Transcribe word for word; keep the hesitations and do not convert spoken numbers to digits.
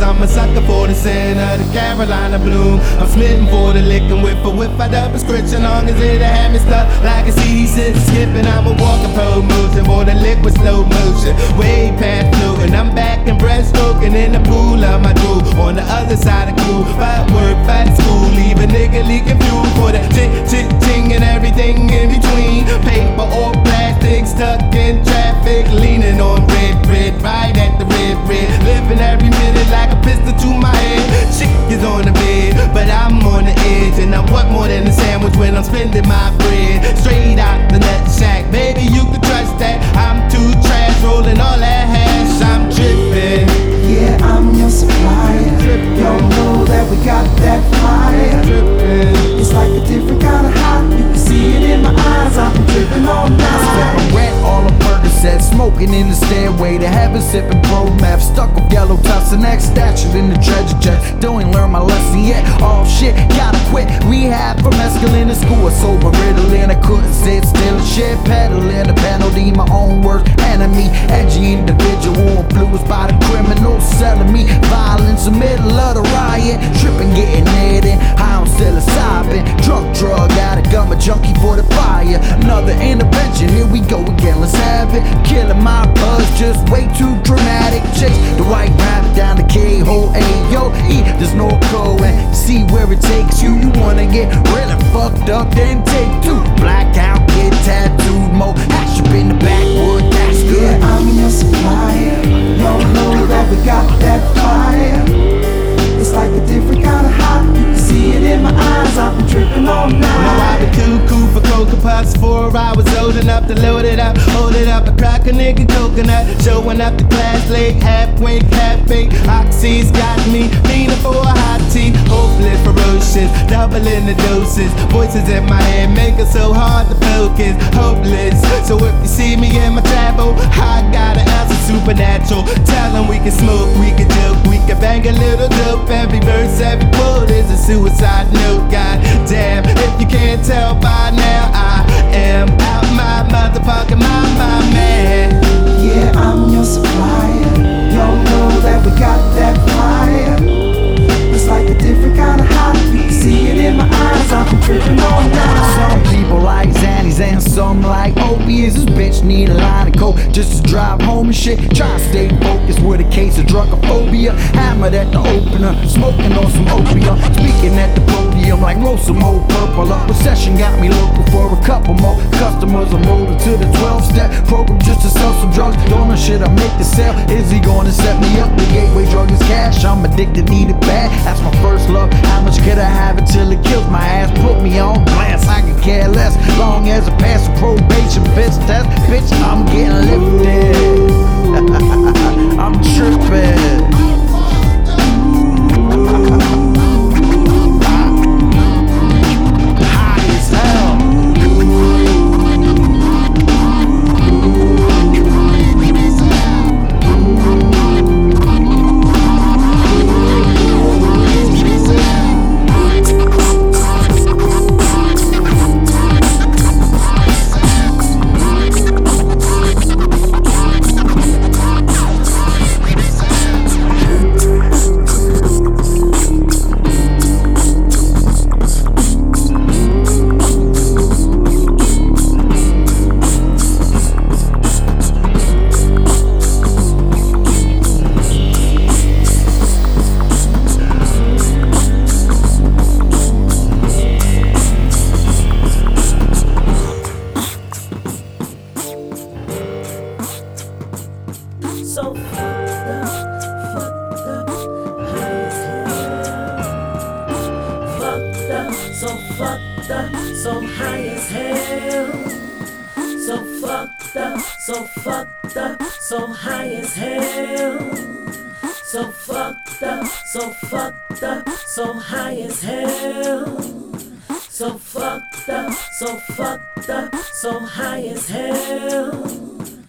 I'm a sucker for the scent of the Carolina bloom. I'm smitten for the liquor, whip a whip out the prescription, long as it'll have me stuck like a C D sitting skipping. I'm a walking pro motion for the liquid slow motion, way past floating. I'm back and breaststroking in the pool of my drool. On the other side of cool, fight work, fight school, leave a nigga leaking fuel for the chit chit ting and everything in between. Paper or plastic, stuck in traffic, leaning on red, red, right at the red, red. Living every minute like a pistol to my head. Chick is on the bed, but I'm on the edge, and I want more than a sandwich when I'm spending my bread. Straight out the nut shack, baby, you can trust that. I'm too trash, rolling all that hash. I'm dripping. Yeah, I'm your supplier. Y'all know that we got that fire. It's like a different kind of hot. You can see it in my eyes. I've been dripping all night. I spent my rent all on Percocet, smoking in the stairway to heaven, sipping pro meth, stuck with yellow tufts and X statued in the treasure chest. Don't even learn my lesson yet. Oh shit, gotta quit rehab for mescaline in school. Sober Ritalin, I couldn't sit still. Shit peddling the penalty, my own worst enemy. Edgy individual influenced by the criminals selling me violence in the middle of the riot. Tripping, getting hit in, high on psilocybin. Drunk, drug addict, I'm a junkie for the fire. Another intervention, here we go again, let's have it. Killing my buzz, just way too dramatic. Chase the white rabbit down the K-hole, A-yo, E, there's no code, and see where it takes you. You wanna get really fucked up, then take two. Blackout, get tattooed, mo hash up in the backwood, that's good. Yeah, I'm your supplier. Y'all know that we got that fire. It's like a different kind of hot. You can see it in my eyes. I've been dripping all night. Now I've been cuckoo for cocoa puffs before I was old enough to load it up, hold it up, and crack a nigga coconut. Showing up to class late, half wake, half fake. Oxy's got me leaning for a hot tea. Hopeless, ferocious, doubling the doses. Voices in my head make it so hard to focus. Hopeless, so if you see me in my travel, I got an answer supernatural. Tell them we can smoke, we can joke, we can bang a little dope. Every verse, every quote is a suicide note. God damn, if you can't tell by now, I am out my motherfucking mind, my man. Yeah, I'm your supplier. Y'all know that we got that fire. It's like a different kind of hot. You can see it in my eyes. I've been dripping all night. Some people like Xannies and some like opiates. This bitch need a line of coke just to drive home and shit. Try to stay focused with a case of drugophobia. Hammered at the opener, smoking on some opium. Speaking at the podium like roll some old purple up. Recession got me looking for a couple more customers. I'm rolling to the twelve step program just to sell some drugs. Don't know shit I make to sell. Is he gonna set me up? The gateway drug is cash. I'm addicted, need it bad. That's my first love. How much could I have until it kills my ass? Put me on blast, I can care less. Long as I pass the probation bitch test. Bitch, I'm getting lifted. I'm tripping. So fucked up, fucked up, high as hell. Fucked up, so fucked up, so high as hell. So fucked up, so fucked up, so high as hell. So fucked up, so fucked up, so high as hell. So fucked up, so fucked up, so high as hell.